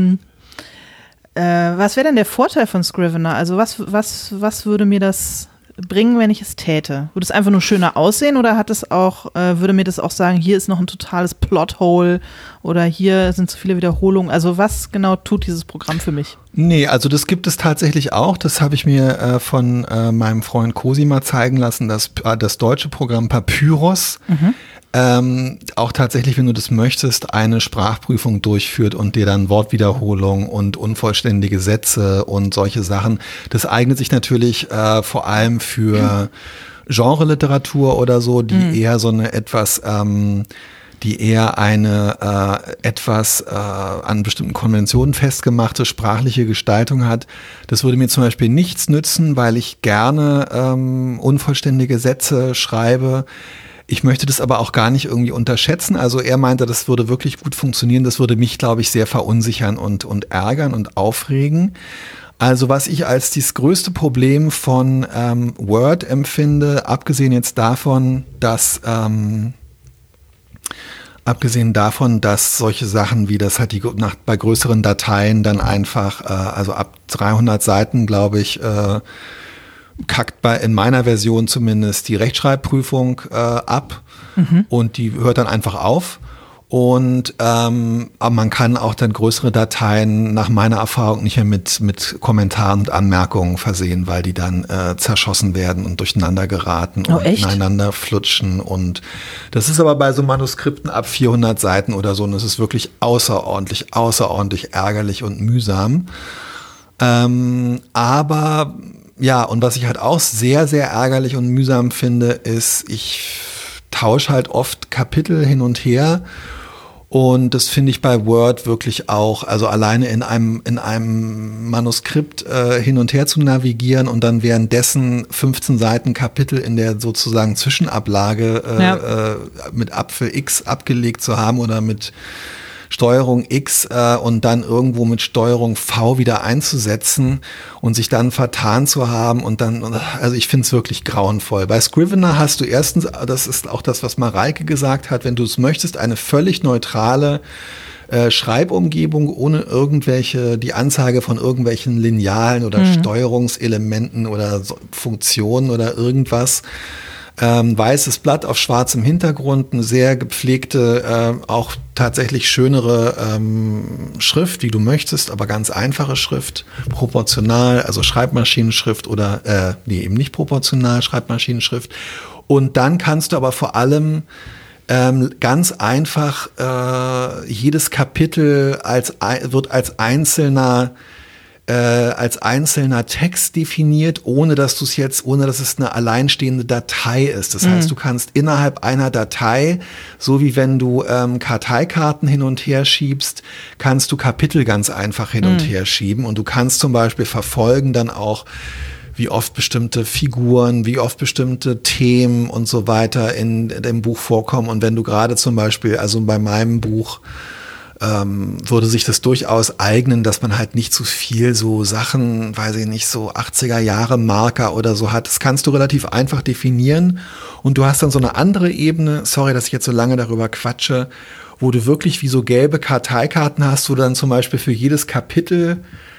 was wäre denn der Vorteil von Scrivener? Also was würde mir das bringen, wenn ich es täte? Würde es einfach nur schöner aussehen oder hat es auch, würde mir das auch sagen, hier ist noch ein totales Plothole oder hier sind zu viele Wiederholungen? Also was genau tut dieses Programm für mich? Nee, also das gibt es tatsächlich auch. Das habe ich mir von meinem Freund Cosima zeigen lassen, das deutsche Programm Papyrus. Auch tatsächlich, wenn du das möchtest, eine Sprachprüfung durchführt und dir dann Wortwiederholung und unvollständige Sätze und solche Sachen. Das eignet sich natürlich vor allem für Genre-Literatur oder so, die eher so eine etwas an bestimmten Konventionen festgemachte sprachliche Gestaltung hat. Das würde mir zum Beispiel nichts nützen, weil ich gerne unvollständige Sätze schreibe. Ich möchte das aber auch gar nicht irgendwie unterschätzen. Also er meinte, das würde wirklich gut funktionieren. Das würde mich, glaube ich, sehr verunsichern und ärgern und aufregen. Also was ich als das größte Problem von Word empfinde, abgesehen davon, dass solche Sachen wie das halt bei größeren Dateien dann einfach, also ab 300 Seiten, glaube ich, kackt in meiner Version zumindest die Rechtschreibprüfung ab und die hört dann einfach auf. Und aber man kann auch dann größere Dateien nach meiner Erfahrung nicht mehr mit Kommentaren und Anmerkungen versehen, weil die dann zerschossen werden und durcheinander geraten und ineinander flutschen. Und das ist aber bei so Manuskripten ab 400 Seiten oder so, und das ist wirklich außerordentlich ärgerlich und mühsam. Aber ja, und was ich halt auch sehr, sehr ärgerlich und mühsam finde, ist, ich tausche halt oft Kapitel hin und her. Und das finde ich bei Word wirklich auch, also alleine in einem Manuskript hin und her zu navigieren und dann währenddessen 15 Seiten Kapitel in der sozusagen Zwischenablage mit Apfel X abgelegt zu haben oder mit Steuerung X und dann irgendwo mit Steuerung V wieder einzusetzen und sich dann vertan zu haben und dann, also ich finde es wirklich grauenvoll. Bei Scrivener hast du erstens, das ist auch das, was Mareike gesagt hat, wenn du es möchtest, eine völlig neutrale Schreibumgebung ohne die Anzeige von irgendwelchen Linealen oder Steuerungselementen oder Funktionen oder irgendwas. Weißes Blatt auf schwarzem Hintergrund, eine sehr gepflegte, auch tatsächlich schönere Schrift, wie du möchtest, aber ganz einfache Schrift, proportional, also Schreibmaschinenschrift oder eben nicht proportional, Schreibmaschinenschrift. Und dann kannst du aber vor allem ganz einfach jedes Kapitel wird als einzelner Text definiert, ohne dass es eine alleinstehende Datei ist. Das heißt, du kannst innerhalb einer Datei, so wie wenn du Karteikarten hin und her schiebst, kannst du Kapitel ganz einfach hin und her schieben und du kannst zum Beispiel verfolgen dann auch, wie oft bestimmte Figuren, wie oft bestimmte Themen und so weiter in dem Buch vorkommen. Und wenn du gerade zum Beispiel, also bei meinem Buch würde sich das durchaus eignen, dass man halt nicht zu viel so Sachen, weiß ich nicht, so 80er Jahre Marker oder so hat. Das kannst du relativ einfach definieren und du hast dann so eine andere Ebene, sorry, dass ich jetzt so lange darüber quatsche, wo du wirklich wie so gelbe Karteikarten hast, wo du dann zum Beispiel für jedes Kapitel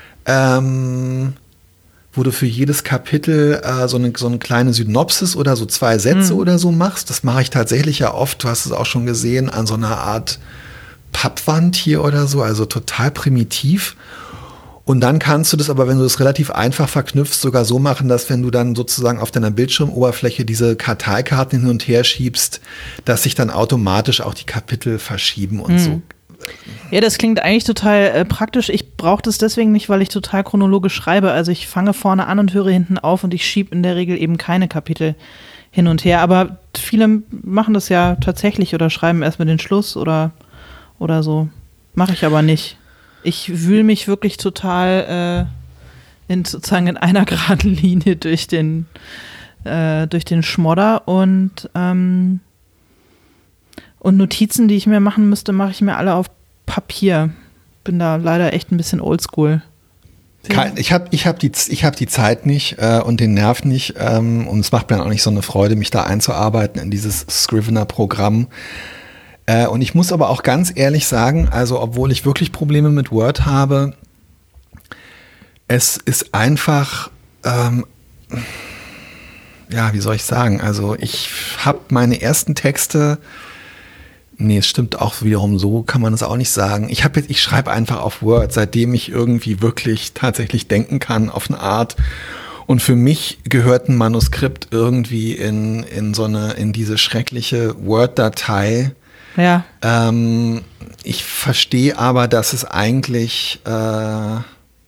so eine kleine Synopsis oder so 2 Sätze oder so machst. Das mache ich tatsächlich ja oft, du hast es auch schon gesehen, an so einer Art Pappwand hier oder so, also total primitiv. Und dann kannst du das aber, wenn du das relativ einfach verknüpfst, sogar so machen, dass wenn du dann sozusagen auf deiner Bildschirmoberfläche diese Karteikarten hin und her schiebst, dass sich dann automatisch auch die Kapitel verschieben und so. Ja, das klingt eigentlich total praktisch. Ich brauche das deswegen nicht, weil ich total chronologisch schreibe. Also ich fange vorne an und höre hinten auf und ich schiebe in der Regel eben keine Kapitel hin und her. Aber viele machen das ja tatsächlich oder schreiben erstmal den Schluss oder so. Mache ich aber nicht. Ich wühle mich wirklich total sozusagen in einer geraden Linie durch den Schmodder und Notizen, die ich mir machen müsste, mache ich mir alle auf Papier. Bin da leider echt ein bisschen oldschool. Ich hab die Zeit nicht und den Nerv nicht und es macht mir auch nicht so eine Freude, mich da einzuarbeiten in dieses Scrivener-Programm. Und ich muss aber auch ganz ehrlich sagen, also obwohl ich wirklich Probleme mit Word habe, es ist einfach, wie soll ich sagen, also ich habe meine ersten Texte. Nee, es stimmt auch wiederum, so kann man es auch nicht sagen. Ich schreibe einfach auf Word, seitdem ich irgendwie wirklich tatsächlich denken kann auf eine Art. Und für mich gehört ein Manuskript irgendwie in diese schreckliche Word-Datei. Ja. Ich verstehe aber, dass es eigentlich eine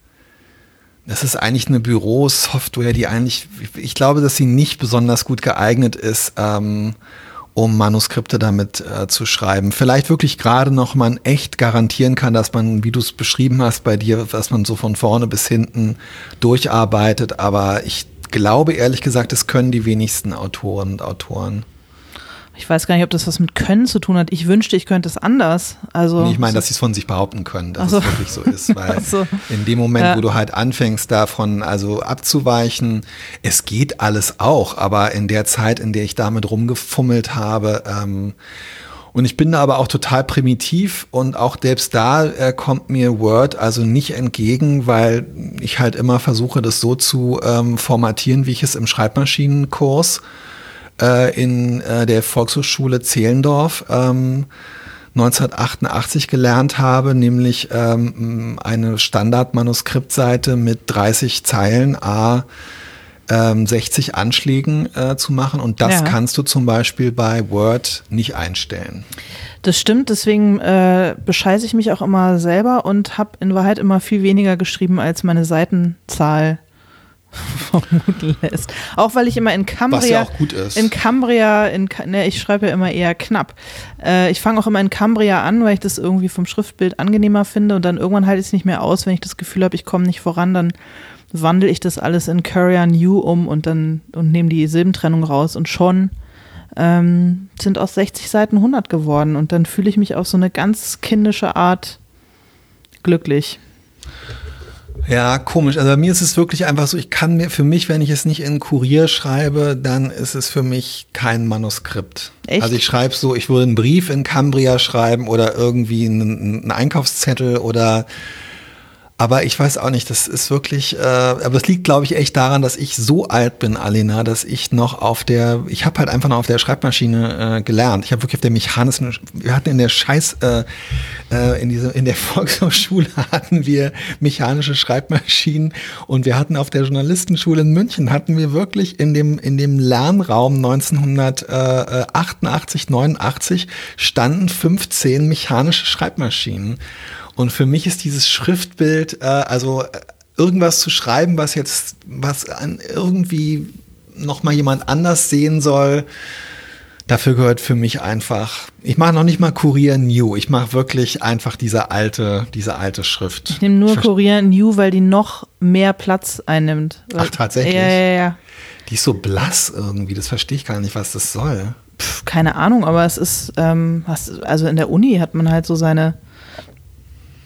Bürosoftware, die eigentlich, ich glaube, dass sie nicht besonders gut geeignet ist, um Manuskripte damit zu schreiben. Vielleicht wirklich gerade noch man echt garantieren kann, dass man, wie du es beschrieben hast bei dir, dass man so von vorne bis hinten durcharbeitet. Aber ich glaube ehrlich gesagt, es können die wenigsten Autoren und Autoren. Ich weiß gar nicht, ob das was mit Können zu tun hat. Ich wünschte, ich könnte es anders. Also, nee, ich meine, dass sie es von sich behaupten können, dass es wirklich so ist. Weil in dem Moment, wo du halt anfängst, davon also abzuweichen, es geht alles auch, aber in der Zeit, in der ich damit rumgefummelt habe, und ich bin da aber auch total primitiv und auch selbst da kommt mir Word also nicht entgegen, weil ich halt immer versuche, das so zu formatieren, wie ich es im Schreibmaschinenkurs in der Volkshochschule Zehlendorf 1988 gelernt habe, nämlich eine Standardmanuskriptseite mit 30 Zeilen, 60 Anschlägen zu machen und das kannst du zum Beispiel bei Word nicht einstellen. Das stimmt, deswegen bescheiße ich mich auch immer selber und habe in Wahrheit immer viel weniger geschrieben, als meine Seitenzahl vermuten lässt. Auch weil ich immer in Cambria, was ja auch gut ist. Ich schreibe ja immer eher knapp. Ich fange auch immer in Cambria an, weil ich das irgendwie vom Schriftbild angenehmer finde und dann irgendwann halte ich es nicht mehr aus, wenn ich das Gefühl habe, ich komme nicht voran, dann wandle ich das alles in Courier New um und nehme die Silbentrennung raus und schon sind aus 60 Seiten 100 geworden und dann fühle ich mich auf so eine ganz kindische Art glücklich. Ja, komisch. Also bei mir ist es wirklich einfach so, für mich, wenn ich es nicht in Kurier schreibe, dann ist es für mich kein Manuskript. Echt? Also ich schreibe so, ich würde einen Brief in Cambria schreiben oder irgendwie einen Einkaufszettel aber ich weiß auch nicht, das ist wirklich, aber das liegt, glaube ich, echt daran, dass ich so alt bin, Alena, dass ich noch ich habe halt einfach noch auf der Schreibmaschine gelernt. Ich habe wirklich auf der mechanischen, wir hatten in der in der Volkshochschule hatten wir mechanische Schreibmaschinen und wir hatten auf der Journalistenschule in München, hatten wir wirklich in dem Lernraum 1988, 89 standen 15 mechanische Schreibmaschinen. Und für mich ist dieses Schriftbild, irgendwas zu schreiben, was irgendwie noch mal jemand anders sehen soll, dafür gehört für mich einfach, ich mache noch nicht mal Courier New, ich mache wirklich einfach diese alte Schrift. Ich nehme nur Courier New, weil die noch mehr Platz einnimmt. Ach, tatsächlich? Ja. Die ist so blass irgendwie, das verstehe ich gar nicht, was das soll. Keine Ahnung, aber es ist, also in der Uni hat man halt so seine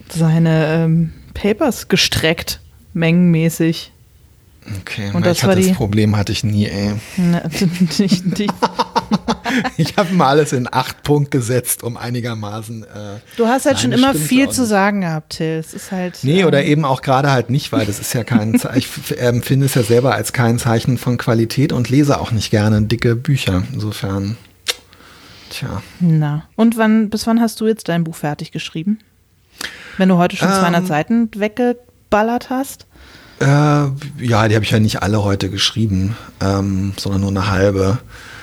seine Papers gestreckt, mengenmäßig. Okay, und das Problem hatte ich nie, ey. Ne, nicht. Ich habe mal alles in 8 Punkt gesetzt, um einigermaßen. Du hast halt schon immer viel zu sagen gehabt, Till. Es ist halt. Nee, oder eben auch gerade halt nicht, weil das ist ja kein. Ich empfinde es ja selber als kein Zeichen von Qualität und lese auch nicht gerne dicke Bücher. Insofern. Tja. Na. Und bis wann hast du jetzt dein Buch fertig geschrieben? Wenn du heute schon 200 Seiten weggeballert hast? Ja, die habe ich ja nicht alle heute geschrieben, sondern nur eine halbe.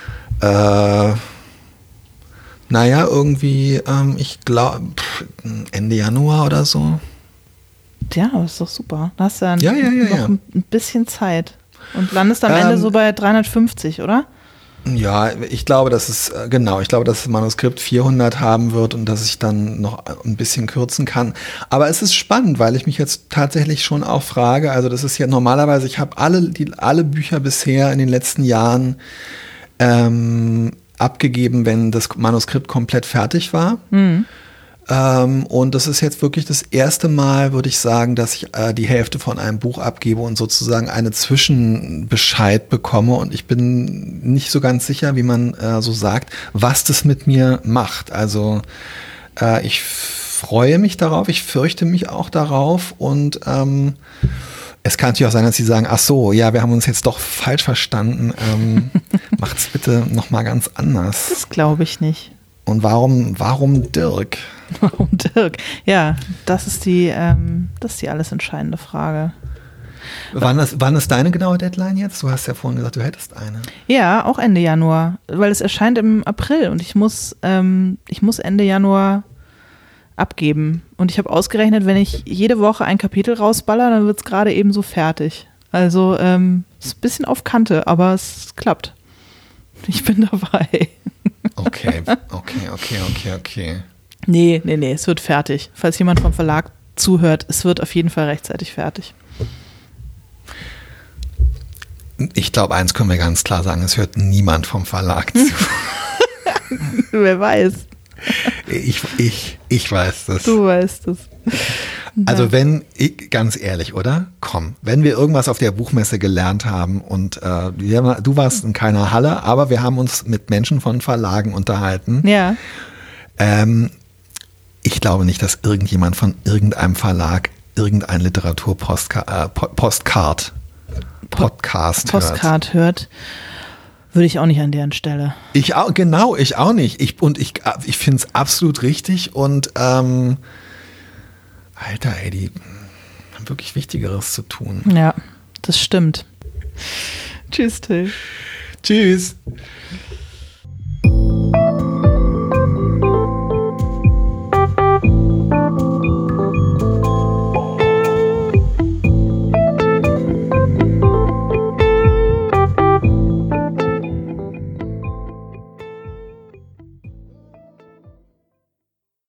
Naja, irgendwie, ich glaube, Ende Januar oder so. Ja, das ist doch super. Da hast du dann noch ein bisschen Zeit. Und landest am Ende so bei 350, oder? Ja, ich glaube, dass das Manuskript 400 haben wird und dass ich dann noch ein bisschen kürzen kann. Aber es ist spannend, weil ich mich jetzt tatsächlich schon auch frage, also das ist ja normalerweise, ich habe alle Bücher bisher in den letzten Jahren abgegeben, wenn das Manuskript komplett fertig war. Mhm. Und das ist jetzt wirklich das erste Mal, würde ich sagen, dass ich die Hälfte von einem Buch abgebe und sozusagen eine Zwischenbescheid bekomme. Und ich bin nicht so ganz sicher, wie man so sagt, was das mit mir macht. Also ich freue mich darauf, ich fürchte mich auch darauf. Und es kann natürlich auch sein, dass sie sagen, ach so, ja, wir haben uns jetzt doch falsch verstanden. Macht's bitte nochmal ganz anders. Das glaube ich nicht. Und warum Dirk? Warum Dirk? Ja, das ist die alles entscheidende Frage. Wann ist deine genaue Deadline jetzt? Du hast ja vorhin gesagt, du hättest eine. Ja, auch Ende Januar, weil es erscheint im April und ich muss Ende Januar abgeben. Und ich habe ausgerechnet, wenn ich jede Woche ein Kapitel rausballer, dann wird es gerade eben so fertig. Also ist ein bisschen auf Kante, aber es klappt. Ich bin dabei. Okay. Nee, es wird fertig. Falls jemand vom Verlag zuhört, es wird auf jeden Fall rechtzeitig fertig. Ich glaube, eins können wir ganz klar sagen, es hört niemand vom Verlag zu. Wer weiß. Ich weiß das. Du weißt es. Also ganz ehrlich, oder? Komm, wenn wir irgendwas auf der Buchmesse gelernt haben und du warst in keiner Halle, aber wir haben uns mit Menschen von Verlagen unterhalten. Ja. Ich glaube nicht, dass irgendjemand von irgendeinem Verlag irgendein Literaturpostcard hört. Würde ich auch nicht an deren Stelle. Ich auch nicht. Ich finde es absolut richtig und Alter, ey, die haben wirklich Wichtigeres zu tun. Ja, das stimmt. Tschüss, Till. Tschüss.